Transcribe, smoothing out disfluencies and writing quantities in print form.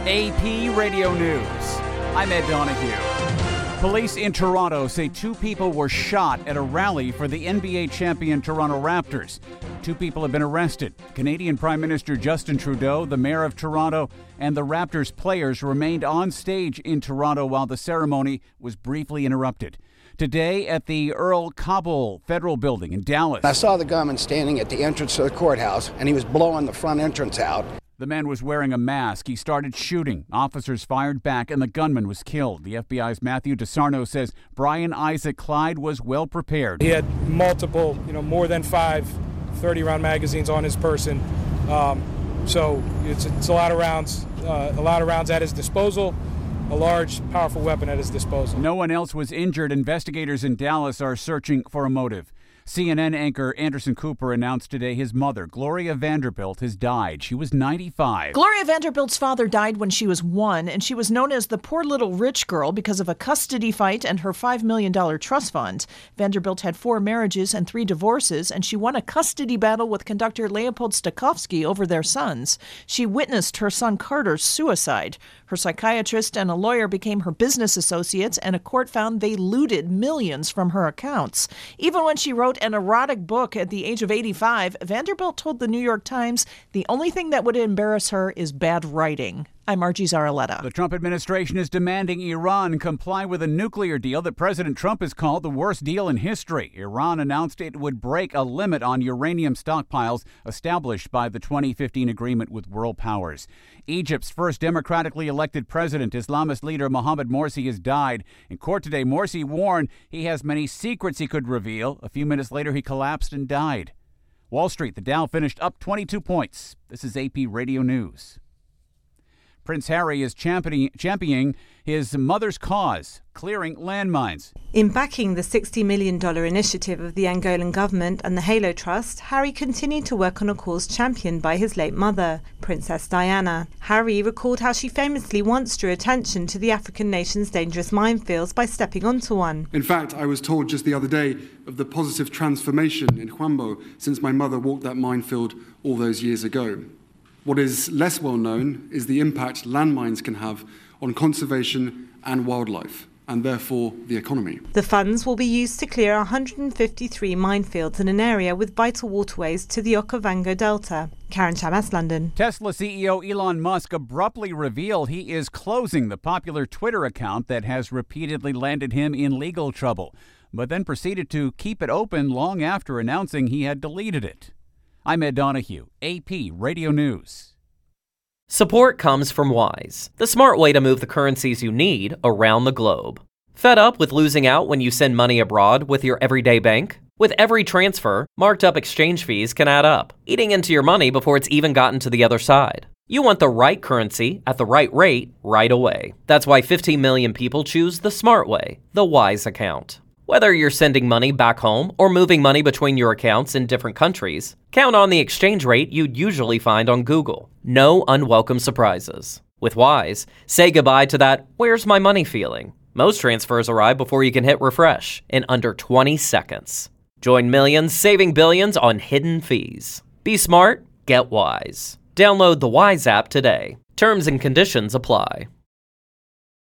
AP Radio News. I'm Ed Donahue. Police in Toronto say 2 people were shot at a rally for the NBA champion Toronto Raptors. 2 people have been arrested. Canadian Prime Minister Justin Trudeau, the mayor of Toronto, and the Raptors players remained on stage in Toronto while the ceremony was briefly interrupted. Today at the Earl Cabell Federal Building in Dallas. I saw the gunman standing at the entrance to the courthouse, and he was blowing the front entrance out. The man was wearing a mask. He started shooting. Officers fired back, and the gunman was killed. The FBI's Matthew DeSarno says Brian Isaac Clyde was well prepared. He had multiple, more than 5 30-round magazines on his person. So it's a lot of rounds at his disposal. A large, powerful weapon at his disposal. No one else was injured. Investigators in Dallas are searching for a motive. CNN anchor Anderson Cooper announced today his mother, Gloria Vanderbilt, has died. She was 95. Gloria Vanderbilt's father died when she was 1, and she was known as the poor little rich girl because of a custody fight and her $5 million trust fund. Vanderbilt had 4 marriages and 3 divorces, and she won a custody battle with conductor Leopold Stokowski over their sons. She witnessed her son Carter's suicide. Her psychiatrist and a lawyer became her business associates, and a court found they looted millions from her accounts. Even when she wrote an erotic book at the age of 85, Vanderbilt told the New York Times the only thing that would embarrass her is bad writing. I'm Margie Zaraletta. The Trump administration is demanding Iran comply with a nuclear deal that President Trump has called the worst deal in history. Iran announced it would break a limit on uranium stockpiles established by the 2015 agreement with world powers. Egypt's first democratically elected president, Islamist leader Mohamed Morsi, has died. In court today, Morsi warned he has many secrets he could reveal. A few minutes later, he collapsed and died. Wall Street, the Dow finished up 22 points. This is AP Radio News. Prince Harry is championing his mother's cause, clearing landmines. In backing the $60 million initiative of the Angolan government and the Halo Trust, Harry continued to work on a cause championed by his late mother, Princess Diana. Harry recalled how she famously once drew attention to the African nation's dangerous minefields by stepping onto one. In fact, I was told just the other day of the positive transformation in Huambo since my mother walked that minefield all those years ago. What is less well known is the impact landmines can have on conservation and wildlife, and therefore the economy. The funds will be used to clear 153 minefields in an area with vital waterways to the Okavango Delta. Karen Chamas, London. Tesla CEO Elon Musk abruptly revealed he is closing the popular Twitter account that has repeatedly landed him in legal trouble, but then proceeded to keep it open long after announcing he had deleted it. I'm Ed Donahue, AP Radio News. Support comes from Wise, the smart way to move the currencies you need around the globe. Fed up with losing out when you send money abroad with your everyday bank? With every transfer, marked up exchange fees can add up, eating into your money before it's even gotten to the other side. You want the right currency at the right rate right away. That's why 15 million people choose the smart way, the Wise account. Whether you're sending money back home or moving money between your accounts in different countries, count on the exchange rate you'd usually find on Google. No unwelcome surprises. With Wise, say goodbye to that "where's my money" feeling. Most transfers arrive before you can hit refresh in under 20 seconds. Join millions saving billions on hidden fees. Be smart, get Wise. Download the Wise app today. Terms and conditions apply.